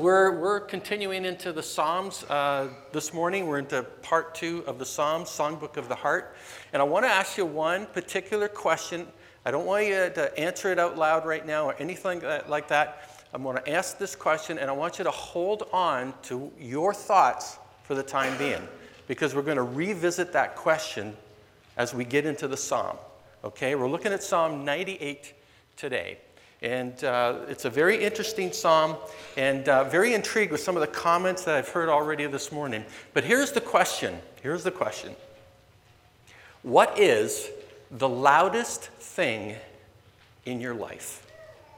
we're continuing into the Psalms this morning. We're into part 2 of the Psalms, Songbook of the Heart. And I want to ask you one particular question. I don't want you to answer it out loud right now or anything like that. I'm going to ask this question, and I want you to hold on to your thoughts for the time being, because we're going to revisit that question as we get into the Psalm. Okay, we're looking at Psalm 98 today. And it's a very interesting psalm, and very intrigued with some of the comments that I've heard already this morning. But here's the question. What is the loudest thing in your life?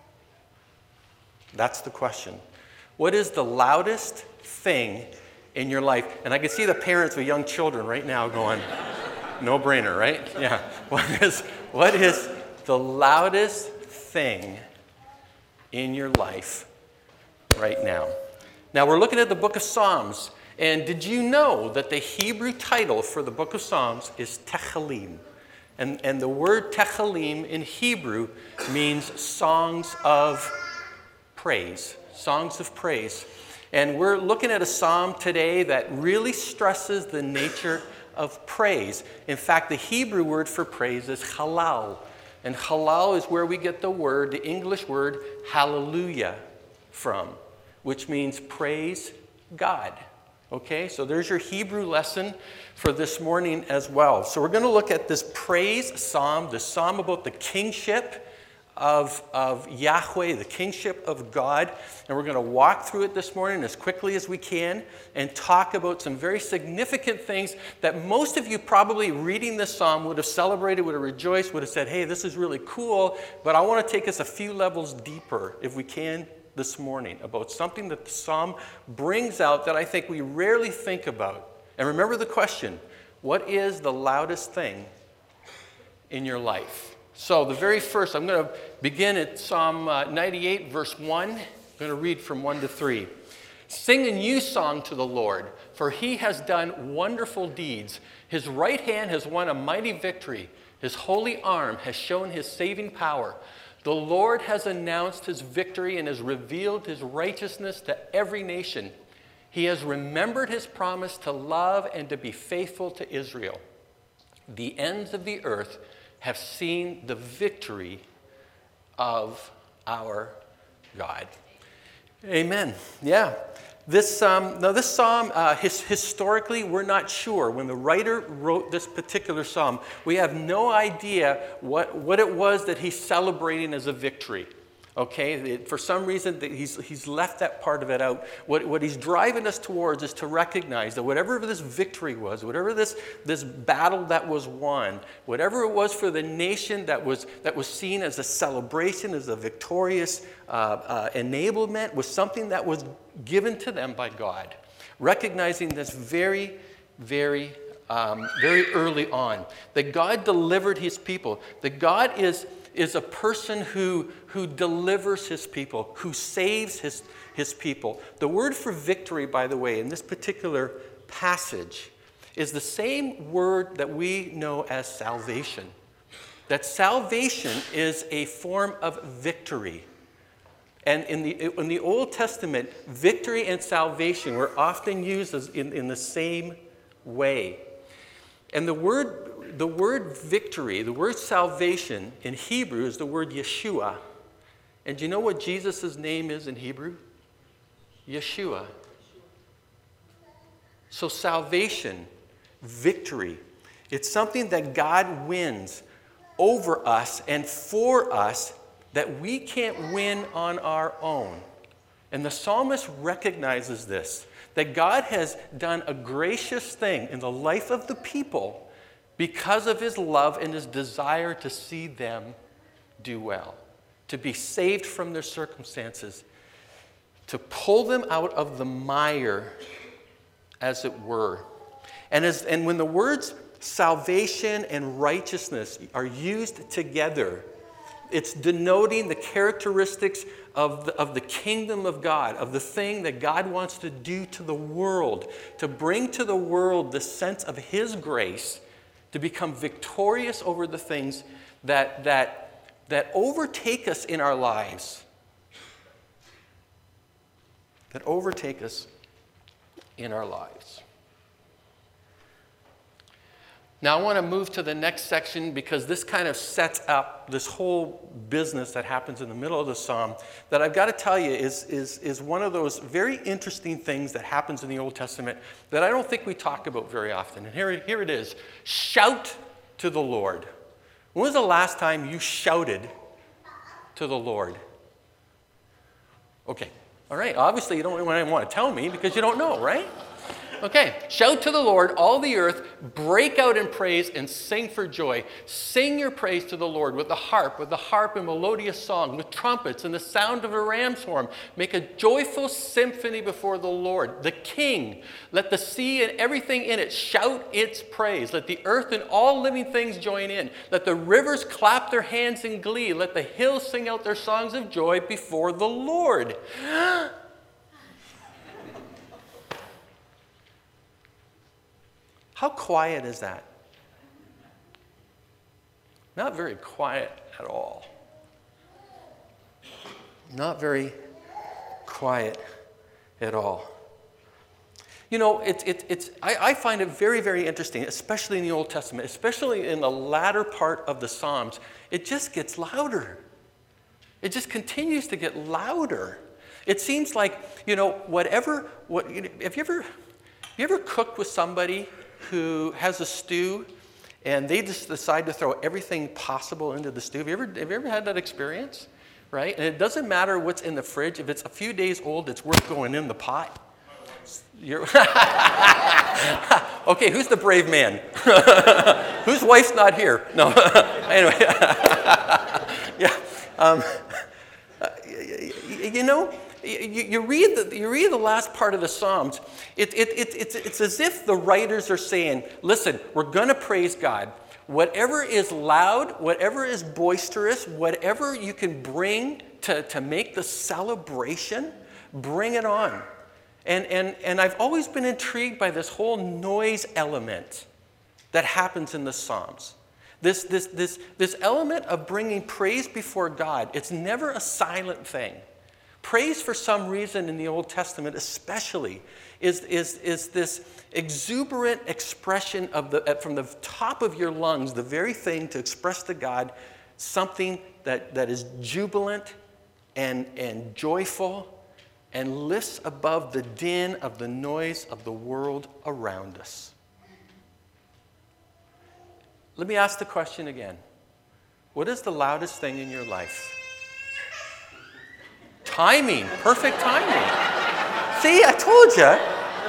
That's the question. What is the loudest thing in your life? And I can see the parents with young children right now going, no brainer, right? Yeah. What is the loudest thing in your life right now? Now, we're looking at the book of Psalms. And did you know that the Hebrew title for the book of Psalms is Tehillim? And the word Tehillim in Hebrew means songs of praise. Songs of praise. And we're looking at a psalm today that really stresses the nature of praise. In fact, the Hebrew word for praise is halal. And halal is where we get the English word hallelujah from, which means praise God. Okay, so there's your Hebrew lesson for this morning as well. So we're going to look at this praise psalm, the psalm about the kingship of Yahweh, the kingship of God. And we're going to walk through it this morning as quickly as we can and talk about some very significant things that most of you probably reading this psalm would have celebrated, would have rejoiced, would have said, hey, this is really cool, but I want to take us a few levels deeper, if we can, this morning about something that the psalm brings out that I think we rarely think about. And remember the question, what is the loudest thing in your life? So the very first, I'm going to begin at Psalm 98, verse 1. I'm going to read from 1 to 3. Sing a new song to the Lord, for he has done wonderful deeds. His right hand has won a mighty victory. His holy arm has shown his saving power. The Lord has announced his victory and has revealed his righteousness to every nation. He has remembered his promise to love and to be faithful to Israel. The ends of the earth have seen the victory of our God. Amen. Yeah. This psalm, historically, we're not sure. When the writer wrote this particular psalm, we have no idea what it was that he's celebrating as a victory. Okay, for some reason he's left that part of it out. What he's driving us towards is to recognize that whatever this victory was, whatever this battle that was won, whatever it was for the nation that was seen as a celebration, as a victorious enablement, was something that was given to them by God. Recognizing this very, very early on, that God delivered his people, that God is a person who delivers his people, who saves his people. The word for victory, by the way, in this particular passage is the same word that we know as salvation. That salvation is a form of victory. And in the Old Testament, victory and salvation were often used in the same way. And the word victory, the word salvation in Hebrew is the word Yeshua. And do you know what Jesus' name is in Hebrew? Yeshua. So salvation, victory, it's something that God wins over us and for us that we can't win on our own. And the psalmist recognizes this, that God has done a gracious thing in the life of the people because of his love and his desire to see them do well, to be saved from their circumstances, to pull them out of the mire, as it were. And when the words salvation and righteousness are used together, it's denoting the characteristics of the kingdom of God, of the thing that God wants to do to the world, to bring to the world the sense of his grace, to become victorious over the things that overtake us in our lives. that overtake us in our lives. Now I want to move to the next section because this kind of sets up this whole business that happens in the middle of the psalm that I've got to tell you is one of those very interesting things that happens in the Old Testament that I don't think we talk about very often. And here it is. Shout to the Lord. When was the last time you shouted to the Lord? Okay. All right. Obviously you don't want to tell me because you don't know, right? Okay, shout to the Lord, all the earth, break out in praise and sing for joy. Sing your praise to the Lord with the harp and melodious song, with trumpets and the sound of a ram's horn. Make a joyful symphony before the Lord, the King. Let the sea and everything in it shout its praise. Let the earth and all living things join in. Let the rivers clap their hands in glee. Let the hills sing out their songs of joy before the Lord. How quiet is that? Not very quiet at all. Not very quiet at all. You know, I find it very, very interesting, especially in the Old Testament, especially in the latter part of the Psalms. It just gets louder. It just continues to get louder. It seems like, you know, have you ever cooked with somebody who has a stew and they just decide to throw everything possible into the stew? Have you ever had that experience? Right? And it doesn't matter what's in the fridge. If it's a few days old, it's worth going in the pot. Okay, who's the brave man? Whose wife's not here? No. Anyway. Yeah. You know, you read the last part of the Psalms. It's as if the writers are saying, listen, we're going to praise God. Whatever is loud, whatever is boisterous, whatever you can bring to make the celebration, bring it on. And I've always been intrigued by this whole noise element that happens in the Psalms. This element of bringing praise before God, it's never a silent thing. Praise, for some reason, in the Old Testament especially, is this exuberant expression of from the top of your lungs, the very thing to express to God something that is jubilant and joyful and lifts above the din of the noise of the world around us. Let me ask the question again. What is the loudest thing in your life? Timing. Perfect timing. See, I told you.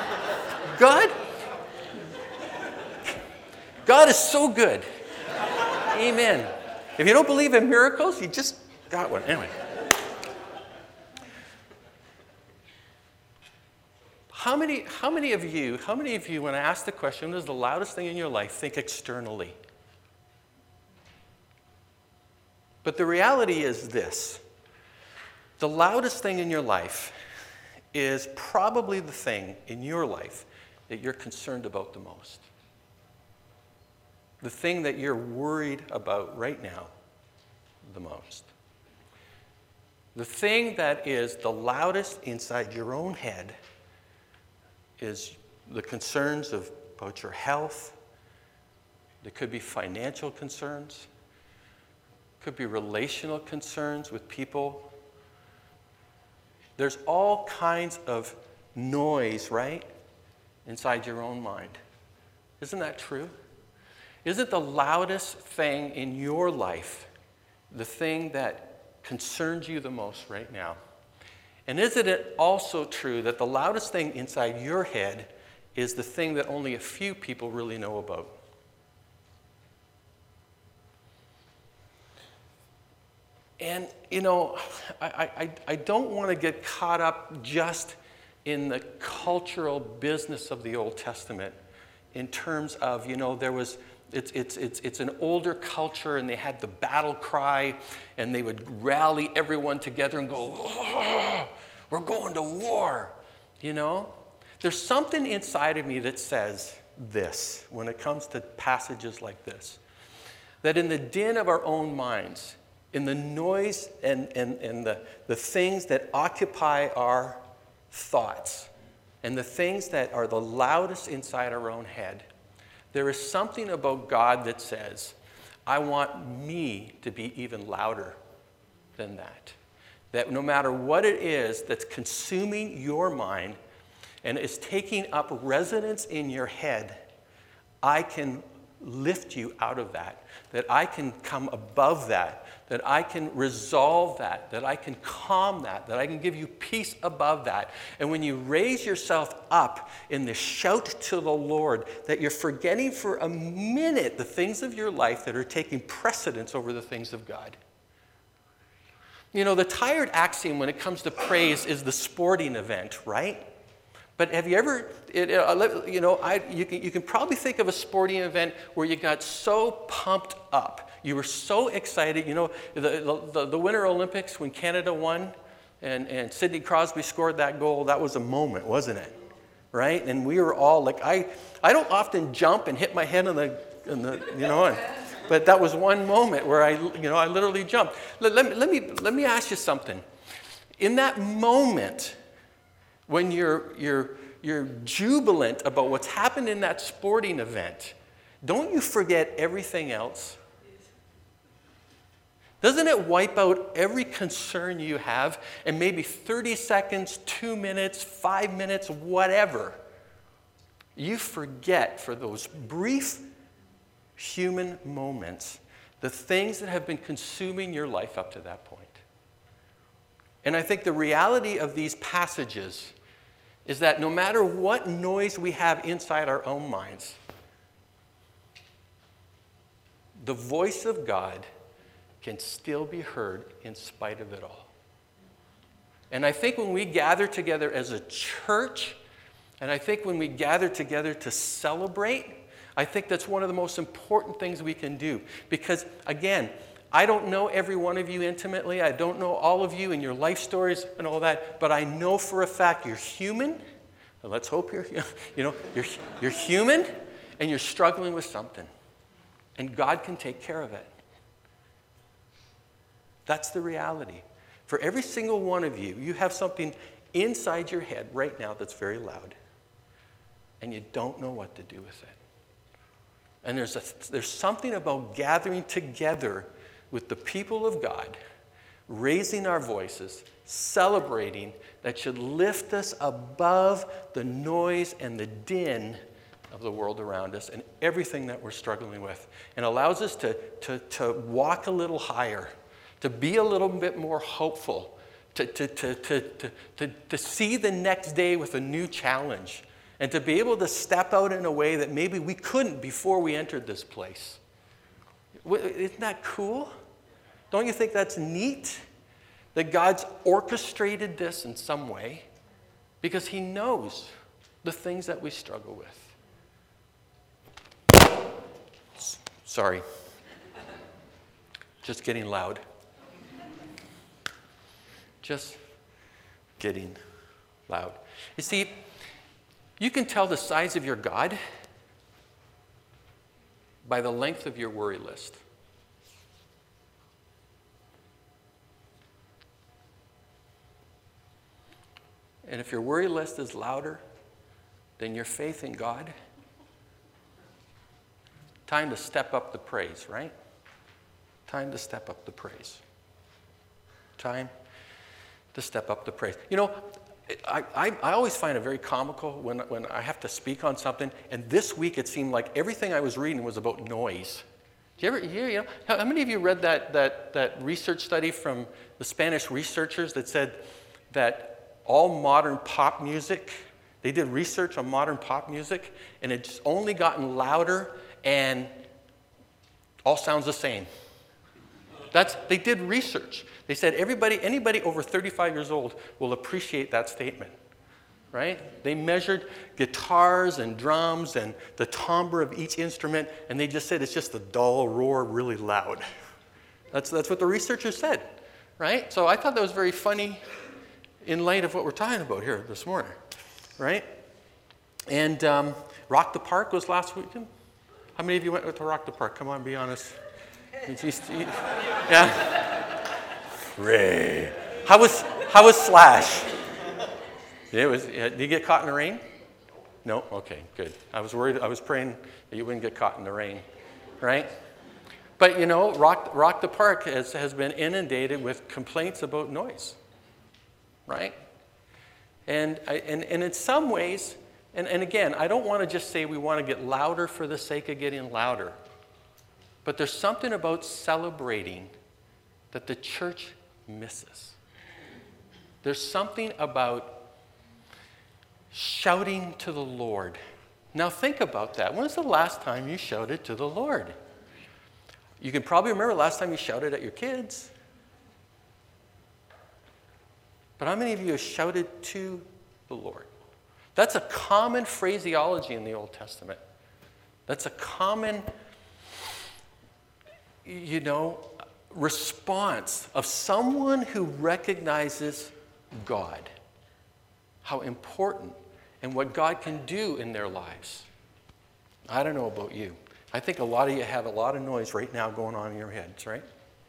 God is so good. Amen. If you don't believe in miracles, you just got one. Anyway. How many of you, when I ask the question, what is the loudest thing in your life, think externally? But the reality is this. The loudest thing in your life is probably the thing in your life that you're concerned about the most. The thing that you're worried about right now the most. The thing that is the loudest inside your own head is the concerns about your health. There could be financial concerns. Could be relational concerns with people. There's all kinds of noise, right, inside your own mind. Isn't that true? Isn't the loudest thing in your life the thing that concerns you the most right now? And isn't it also true that the loudest thing inside your head is the thing that only a few people really know about? And, you know, I don't want to get caught up just in the cultural business of the Old Testament in terms of, you know, it's an older culture and they had the battle cry and they would rally everyone together and go, oh, we're going to war, you know? There's something inside of me that says this when it comes to passages like this, that in the din of our own minds, in the noise and the things that occupy our thoughts and the things that are the loudest inside our own head, there is something about God that says, I want me to be even louder than that. That no matter what it is that's consuming your mind and is taking up residence in your head, I can lift you out of that, that I can come above that I can resolve that I can calm that I can give you peace above that. And when you raise yourself up in the shout to the Lord, that you're forgetting for a minute the things of your life that are taking precedence over the things of God. You know, the tired axiom when it comes to praise is the sporting event, right? But have you ever, you can probably think of a sporting event where you got so pumped up. You were so excited. You know, the Winter Olympics when Canada won and Sidney Crosby scored that goal, that was a moment, wasn't it? Right? And we were all like, I don't often jump and hit my head on the but that was one moment where I literally jumped. Let me ask you something. In that moment, when you're jubilant about what's happened in that sporting event, don't you forget everything else? Doesn't it wipe out every concern you have and maybe 30 seconds, 2 minutes, 5 minutes, whatever? You forget for those brief human moments the things that have been consuming your life up to that point. And I think the reality of these passages is that no matter what noise we have inside our own minds, the voice of God can still be heard in spite of it all. And I think when we gather together as a church, and I think when we gather together to celebrate, I think that's one of the most important things we can do. Because, again, I don't know every one of you intimately. I don't know all of you and your life stories and all that. But I know for a fact you're human. And let's hope you're human and you're struggling with something. And God can take care of it. That's the reality. For every single one of you, you have something inside your head right now that's very loud. And you don't know what to do with it. And there's something about gathering together with the people of God, raising our voices, celebrating, that should lift us above the noise and the din of the world around us and everything that we're struggling with, and allows us to walk a little higher, to be a little bit more hopeful, to see the next day with a new challenge, and to be able to step out in a way that maybe we couldn't before we entered this place. Isn't that cool? Don't you think that's neat? That God's orchestrated this in some way because He knows the things that we struggle with. Sorry. Just getting loud. Just getting loud. You see, you can tell the size of your God by the length of your worry list. And if your worry list is louder than your faith in God, time to step up the praise, right? Time to step up the praise. Time to step up the praise. You know, I always find it very comical when I have to speak on something, and this week it seemed like everything I was reading was about noise. Do you ever hear, how many of you read that research study from the Spanish researchers that said that all modern pop music, they did research on modern pop music, and it's only gotten louder and all sounds the same. They did research. They said anybody over 35 years old will appreciate that statement, right? They measured guitars and drums and the timbre of each instrument, and they just said it's just a dull roar, really loud. That's what the researchers said, right? So I thought that was very funny in light of what we're talking about here this morning, right? And Rock the Park was last weekend. How many of you went to Rock the Park? Come on, be honest. Yeah. Ray. How was Slash? Did you get caught in the rain? No? Okay, good. I was worried. I was praying that you wouldn't get caught in the rain, right? But, Rock the Park has been inundated with complaints about noise, right? And in some ways, and again, I don't want to just say we want to get louder for the sake of getting louder. But there's something about celebrating that the church misses. There's something about shouting to the Lord. Now think about that. When was the last time you shouted to the Lord? You can probably remember the last time you shouted at your kids. But how many of you have shouted to the Lord? That's a common phraseology in the Old Testament. That's a common, response of someone who recognizes God, how important and what God can do in their lives. I don't know about you. I think a lot of you have a lot of noise right now going on in your heads, right?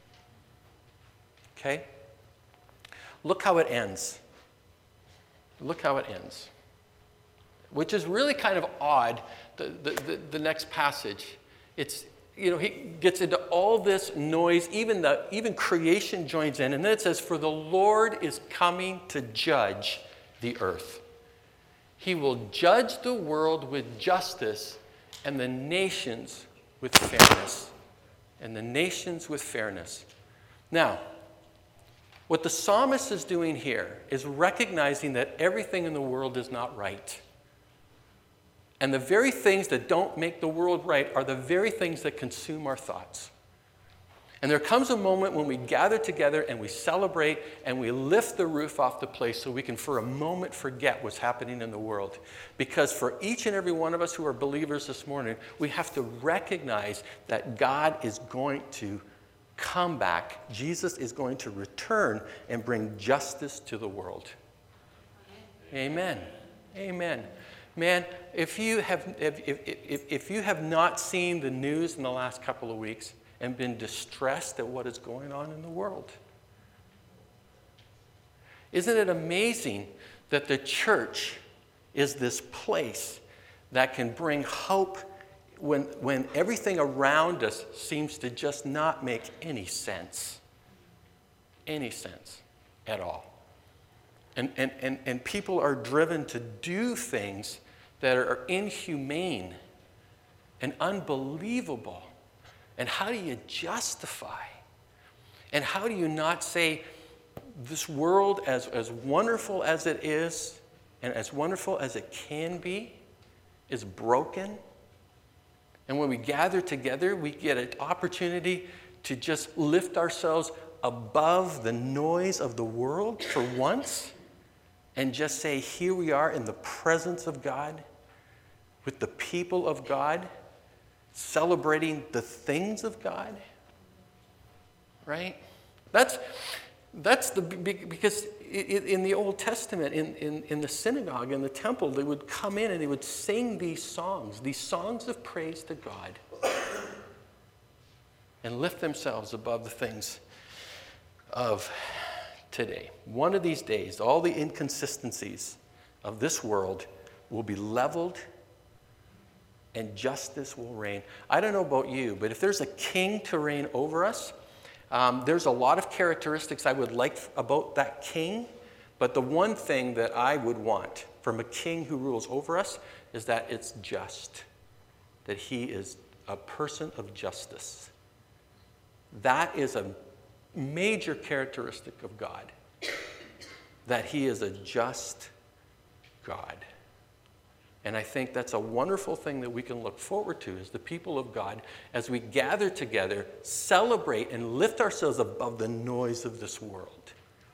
Okay? Look how it ends. Look how it ends. Which is really kind of odd, the next passage. It's, he gets into all this noise, even creation joins in, and then it says, "For the Lord is coming to judge the earth. He will judge the world with justice and the nations with fairness." And the nations with fairness. Now, what the psalmist is doing here is recognizing that everything in the world is not right. And the very things that don't make the world right are the very things that consume our thoughts. And there comes a moment when we gather together and we celebrate and we lift the roof off the place so we can for a moment forget what's happening in the world. Because for each and every one of us who are believers this morning, we have to recognize that God is going to come back. Jesus is going to return and bring justice to the world. Amen. Amen. Man, if you have not seen the news in the last couple of weeks and been distressed at what is going on in the world, isn't it amazing that the church is this place that can bring hope when everything around us seems to just not make any sense at all? And people are driven to do things that are inhumane and unbelievable. And how do you justify? And how do you not say this world, as wonderful as it is and as wonderful as it can be, is broken? And when we gather together, we get an opportunity to just lift ourselves above the noise of the world for once and just say, here we are in the presence of God, with the people of God, celebrating the things of God, right? That's because in the Old Testament, in the synagogue, in the temple, they would come in and they would sing these songs of praise to God, and lift themselves above the things of today. One of these days, all the inconsistencies of this world will be leveled and justice will reign. I don't know about you, but if there's a king to reign over us, there's a lot of characteristics I would like about that king, but the one thing that I would want from a king who rules over us is that it's just, that he is a person of justice. That is a major characteristic of God, that he is a just God. And I think that's a wonderful thing that we can look forward to as the people of God, as we gather together, celebrate, and lift ourselves above the noise of this world.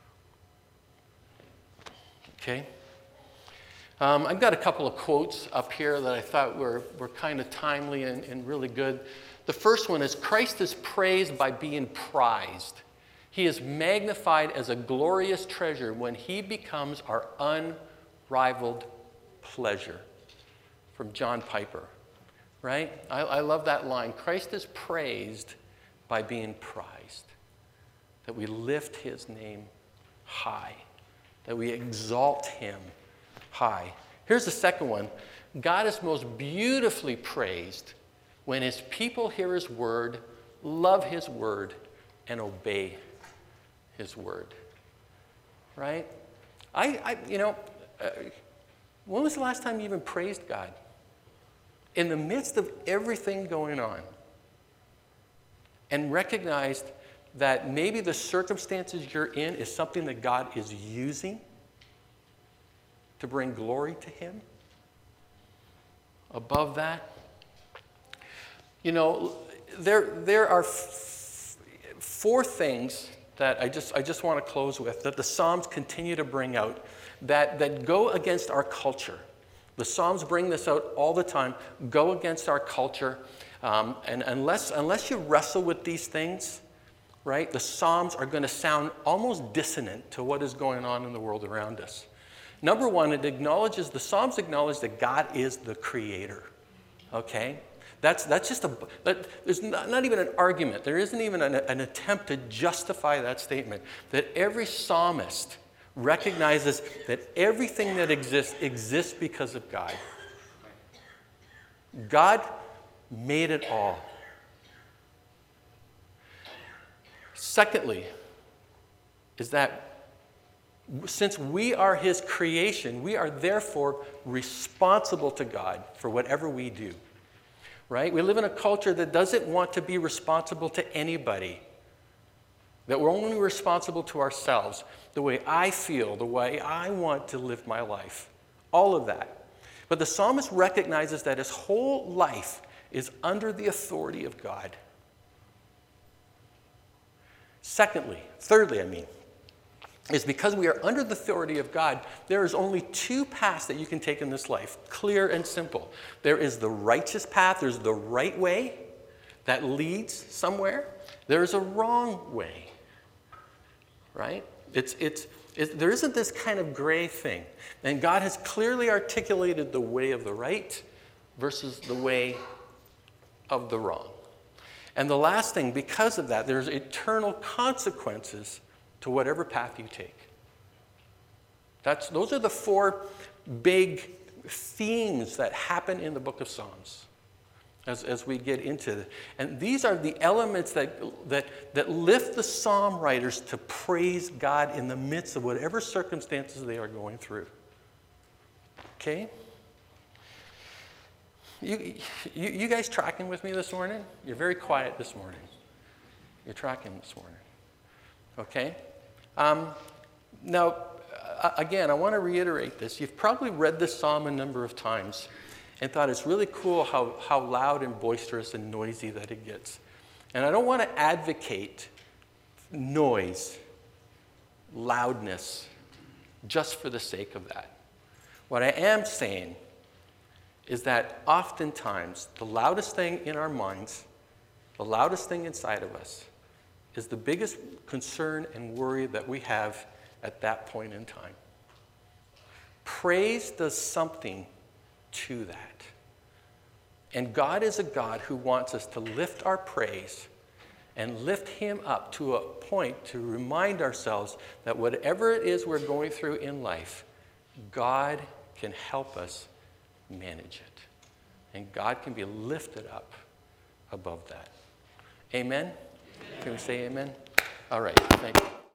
Okay? I've got a couple of quotes up here that I thought were kind of timely and really good. The first one is, Christ is praised by being prized. He is magnified as a glorious treasure when he becomes our unrivaled pleasure. From John Piper, right? I love that line. Christ is praised by being prized. That we lift his name high. That we exalt him high. Here's the second one. God is most beautifully praised when his people hear his word, love his word, and obey his word. Right? When was the last time you even praised God? In the midst of everything going on, and recognized that maybe the circumstances you're in is something that God is using to bring glory to him. Above that, there are four things that I just want to close with that the Psalms continue to bring out that go against our culture. The Psalms bring this out all the time, go against our culture. And unless you wrestle with these things, right, the Psalms are going to sound almost dissonant to what is going on in the world around us. Number one, the Psalms acknowledge that God is the creator. Okay? That's just there's not even an argument. There isn't even an attempt to justify that statement. That every psalmist recognizes that everything that exists because of God. God made it all. Secondly, is that since we are his creation, we are therefore responsible to God for whatever we do. Right? We live in a culture that doesn't want to be responsible to anybody. That we're only responsible to ourselves, the way I feel, the way I want to live my life. All of that. But the psalmist recognizes that his whole life is under the authority of God. Thirdly, is because we are under the authority of God, there is only two paths that you can take in this life, clear and simple. There is the righteous path, there's the right way that leads somewhere. There is a wrong way, right? There isn't this kind of gray thing. And God has clearly articulated the way of the right versus the way of the wrong. And the last thing, because of that, there's eternal consequences to whatever path you take. Those are the four big themes that happen in the book of Psalms as we get into it. And these are the elements that lift the psalm writers to praise God in the midst of whatever circumstances they are going through. Okay? You guys tracking with me this morning? You're very quiet this morning. You're tracking this morning. Okay? Now, again, I want to reiterate this. You've probably read this psalm a number of times and thought it's really cool how loud and boisterous and noisy that it gets. And I don't want to advocate noise, loudness, just for the sake of that. What I am saying is that oftentimes the loudest thing in our minds, the loudest thing inside of us, is the biggest concern and worry that we have at that point in time. Praise does something to that. And God is a God who wants us to lift our praise and lift him up to a point to remind ourselves that whatever it is we're going through in life, God can help us manage it. And God can be lifted up above that. Amen? Can we say amen? All right, thank you.